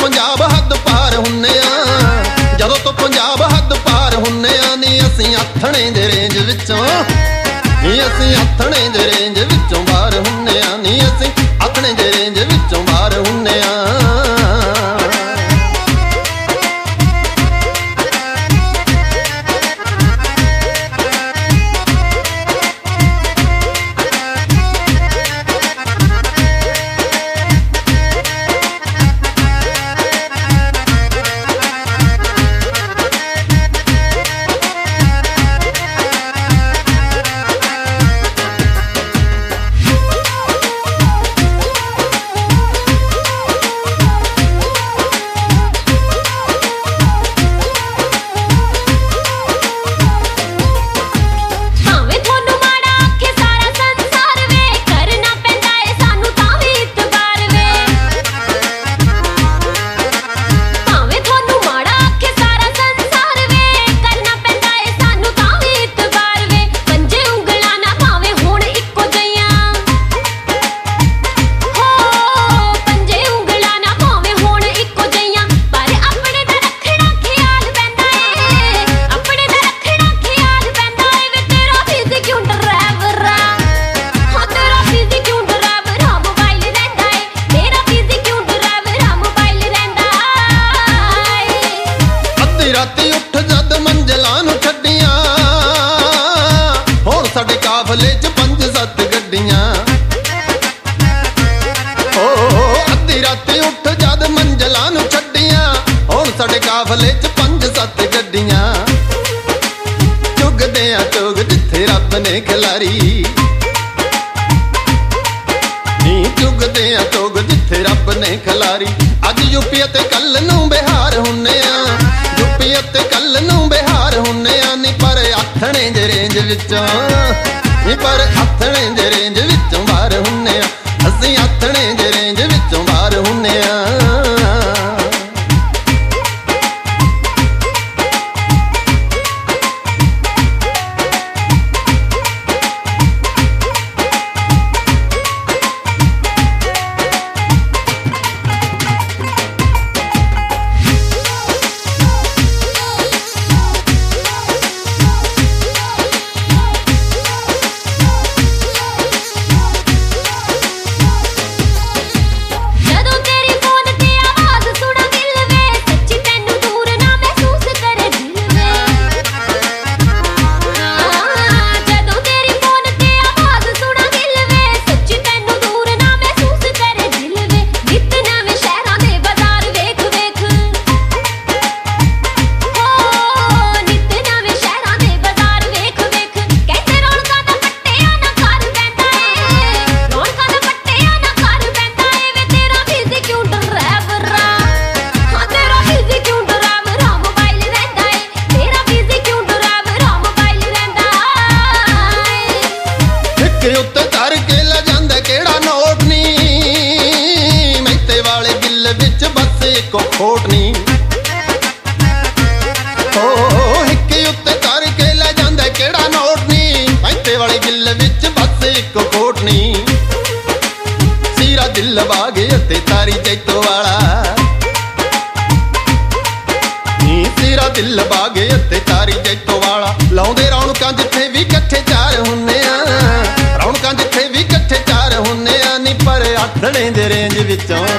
पंजाब हद पार हुन्ने आ, जदों तो पंजाब हद पार हुन्ने आ नी असीं आथणे दे रेंज विचों, नी असीं आथणे दे रेंज विचों बाहर हुन्ने आ, नी असीं आथणे दे रेंज विचों बाहर हुन्ने आ। राती उठ जद मंजिलां नूं छड्डियां, हुण साडे काफले च 5-7 गड्डियां। अद्धी राती उठ जद मंजिलां नूं छड्डियां, हुण साडे काफले च 5-7 गड्डियां। चुगदे आ चुग जिथे रब ने खिलारी, नी चुगदे आ चुग जिथे रब ने खिलारी। अज यूपी ते कल नूं बिहार हुन्ने आ, यूपी ते कल नूं बिहार हुन्ने आ नी पर आथणे दे रेंज विचों, नी पर आथणे दे रेंज विचों बाहर हुन्ने आ, असीं आथणे दे रेंज विचों बाहर हुन्ने आ। उत्ते धर के ला जांदा केड़ा नोट नी, मैते वाले दिल विच बस इको खोट नी। हिक्के उत्ते धर के ला जांदा केड़ा नोट नी, मैते वाले दिल विच बस इको खोट नी। सीरा दिल बागे ते तारी जैतो वाला, नी सीरा दिल बागे ते तारी जैतो वाला। लाउंदे रौनकां जिथे भी कट्ठे चार हुन्ने आ, रौनकां जिथे भी कट्ठे चार हुन्ने आ नी पर आथणे दे रेंज विचों,